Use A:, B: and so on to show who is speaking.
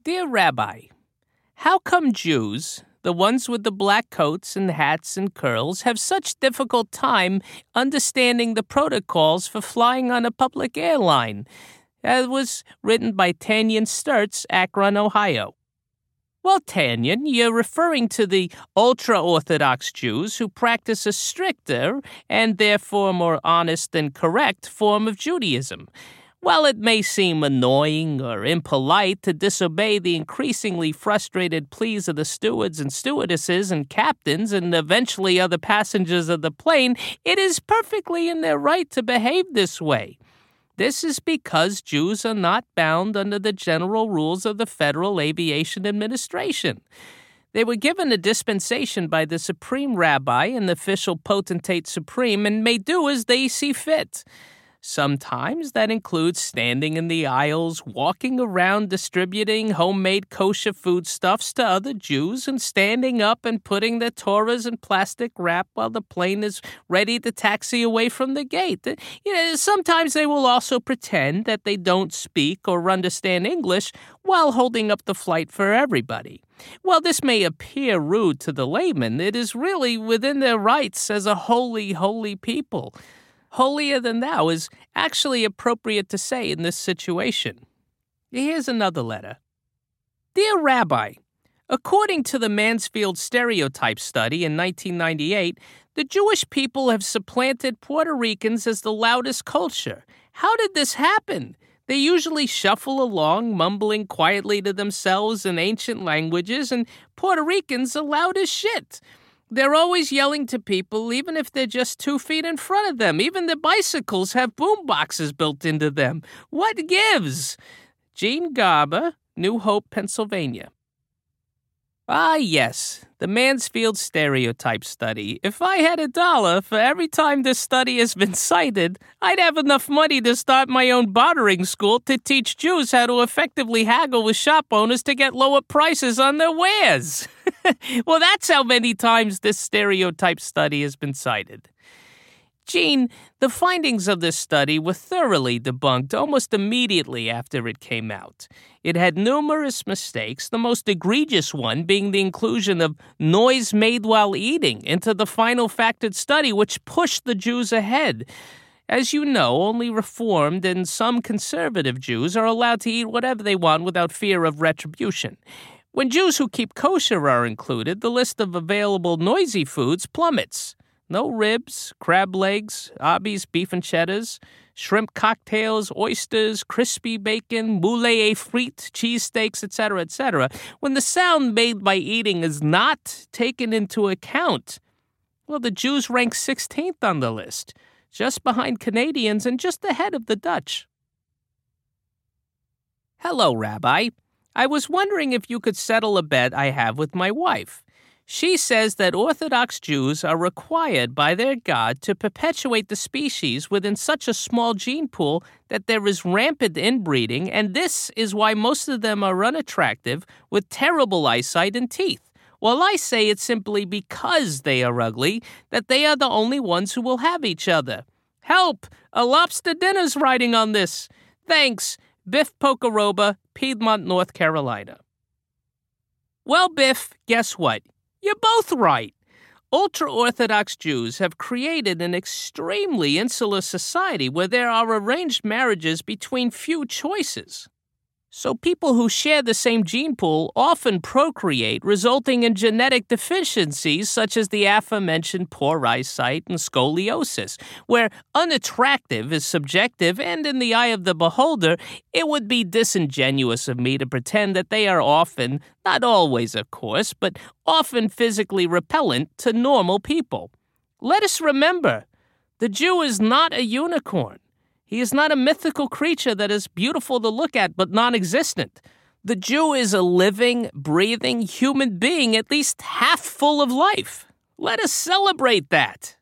A: Dear Rabbi, how come Jews, the ones with the black coats and hats and curls, have such difficult time understanding the protocols for flying on a public airline? That was written by Tanyan Sturts, Akron, Ohio. Well, Tanyan, you're referring to the ultra-Orthodox Jews who practice a stricter and therefore more honest and correct form of Judaism. While it may seem annoying or impolite to disobey the increasingly frustrated pleas of the stewards and stewardesses and captains and eventually other passengers of the plane, it is perfectly in their right to behave this way. This is because Jews are not bound under the general rules of the Federal Aviation Administration. They were given a dispensation by the Supreme Rabbi and the official potentate supreme and may do as they see fit. Sometimes that includes standing in the aisles, walking around distributing homemade kosher foodstuffs to other Jews, and standing up and putting their Torahs in plastic wrap while the plane is ready to taxi away from the gate. Sometimes they will also pretend that they don't speak or understand English while holding up the flight for everybody. While this may appear rude to the layman, it is really within their rights as a holy, holy people. Holier than thou is actually appropriate to say in this situation. Here's another letter. Dear Rabbi, according to the Mansfield Stereotype Study in 1998, the Jewish people have supplanted Puerto Ricans as the loudest culture. How did this happen? They usually shuffle along, mumbling quietly to themselves in ancient languages, and Puerto Ricans are loud as shit. They're always yelling to people, even if they're just 2 feet in front of them. Even their bicycles have boom boxes built into them. What gives? Gene Garber, New Hope, Pennsylvania. Ah, yes, the Mansfield Stereotype Study. If I had $1 for every time this study has been cited, I'd have enough money to start my own bartering school to teach Jews how to effectively haggle with shop owners to get lower prices on their wares. Well, that's how many times this stereotype study has been cited. Gene, the findings of this study were thoroughly debunked almost immediately after it came out. It had numerous mistakes, the most egregious one being the inclusion of noise made while eating into the final factored study, which pushed the Jews ahead. As you know, only Reformed and some conservative Jews are allowed to eat whatever they want without fear of retribution. When Jews who keep kosher are included, the list of available noisy foods plummets. No ribs, crab legs, Arby's beef and cheddars, shrimp cocktails, oysters, crispy bacon, moule frites, cheesesteaks, etc., etc. When the sound made by eating is not taken into account, well, the Jews rank 16th on the list, just behind Canadians and just ahead of the Dutch. Hello, Rabbi. I was wondering if you could settle a bet I have with my wife. She says that Orthodox Jews are required by their God to perpetuate the species within such a small gene pool that there is rampant inbreeding, and this is why most of them are unattractive with terrible eyesight and teeth. While I say it's simply because they are ugly that they are the only ones who will have each other. Help! A lobster dinner's riding on this. Thanks, Biff Pocoroba, Piedmont, North Carolina. Well, Biff, guess what? You're both right. Ultra-Orthodox Jews have created an extremely insular society where there are arranged marriages between few choices. So people who share the same gene pool often procreate, resulting in genetic deficiencies such as the aforementioned poor eyesight and scoliosis, where unattractive is subjective and in the eye of the beholder, it would be disingenuous of me to pretend that they are often, not always of course, but often physically repellent to normal people. Let us remember, the Jew is not a unicorn. He is not a mythical creature that is beautiful to look at but non-existent. The Jew is a living, breathing human being at least half full of life. Let us celebrate that.